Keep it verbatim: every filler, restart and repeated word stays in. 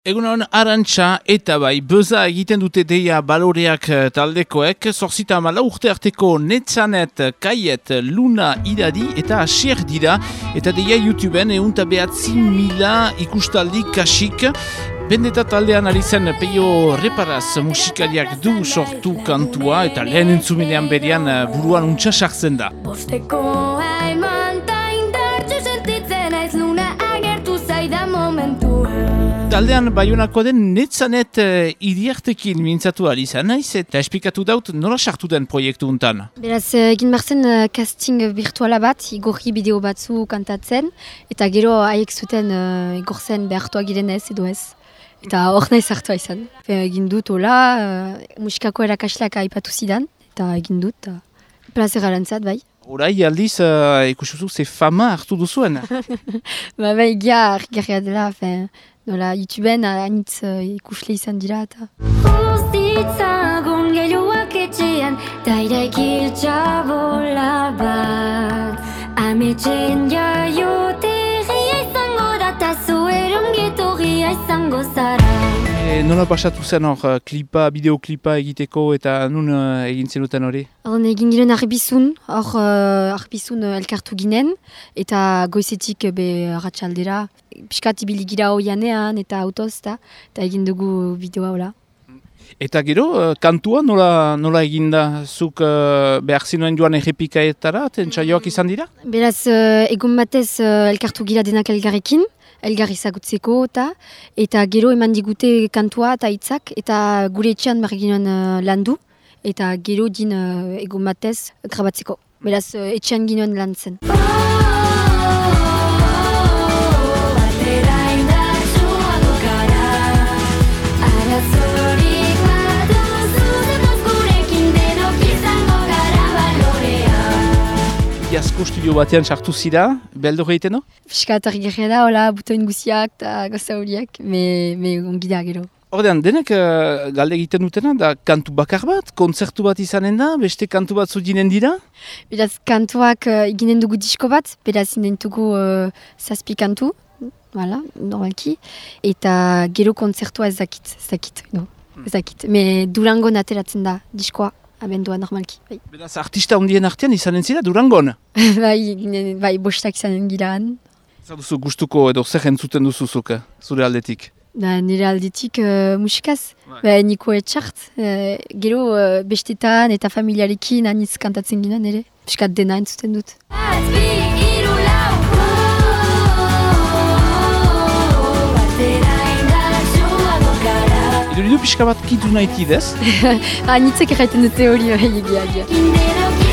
Egunon Arantxa eta bai beza egiten dute deia baloreak taldekoek, zorzita mala urte arteko Netzanet, Kaiet, Luna, Iradi eta Asier dira, eta deia YouTubeen eunta behatzi mila ikustaldi kasik. Bendeta taldean ari zen Peio Reparaz musikariak du sortu kantua, eta lehen entzuminean berian buruan untsa sartzen da. Bosteko haimanta indartxu sentitzen aiz Luna agertu zaidan momentu. Taldean Baionako den Netzanet uh, iriartekin mintzatu ari zen, naiz eta esplikatu daut nola sartu den proiektu untan. Beraz, egin marzen uh, casting virtuala bat, igorri bideo batzu kantatzen, eta gero haiek zuten uh, igorzen behartua girenez edo ez. Eta hor nahi zartua izan. Fe, egin dut hola, uh, musikako erakasleak aipatu zidan, eta egin dut, uh, plazer arantzat, bai. Horai aldiz, uh, ikusuzu ze fama hartu duzuen. Ba, bai, gia argarria dela, fe, nola YouTubeen anitz uh, ikusle izan dira eta. Guztitzagun gehiuak etxean, daira ikiltza bola bat. Ametxen jaiotegia izango da, ta zueron getorria izango zara. E, nola pasatu zen hor, klipa, bideoklipa egiteko eta nun uh, egin zenuten hori? Hor egin giren arbizun, hor uh, arbizun uh, elkartu ginen, eta goizetik be arratsaldera. Piskat ibili gira hoianean eta autoz eta egin dugu bideoa hola. Eta gero, uh, kantua nola, nola eginda? Zuk uh, behar zinuen joan errepikaetara, tentsaioak izan dira? Beraz, uh, egun batez uh, elkartu gira denak elgarrekin, elgar izagutzeko eta eta gero eman digute kantua eta hitzak eta gure etxean marginen uh, landu eta gero din uh, egun batez grabatzeko. Beraz, uh, etxean ginen lan zen. Iazko studio batean sartu zira, beldor egiten no? Piskat argirria da, hola, butoin guziak eta goza horiak, me, me ongi da gero. Ordean, denek uh, galde egiten dutena, da kantu bakar bat, kontzertu bat izanen da, beste kantu bat zudinen dira? Beraz, kantuak uh, eginen dugu disko bat, beraz inen dugu uh, zazpi kantu, voilà, normalki, eta gero kontzertua ez dakit, ez dakit, no, ez dakit. Me Durangon ateratzen da diskoa. Abendua normalki, bai. Beraz, artista ondien artean izanen zira Durangon? bai, ginen, bai, bostak izanen giran. Zer duzu gustuko edo zer entzuten duzuzuk, zure aldetik? Da, nire aldetik uh, musikaz, bai. Niko etxart, uh, gero uh, bestetan eta familiarekin aniz kantatzen ginen ere. Piskat dena entzuten dut. Iduridu pixka bat kitu nahi tidez? Anitzek erraiten dute hori hori egia.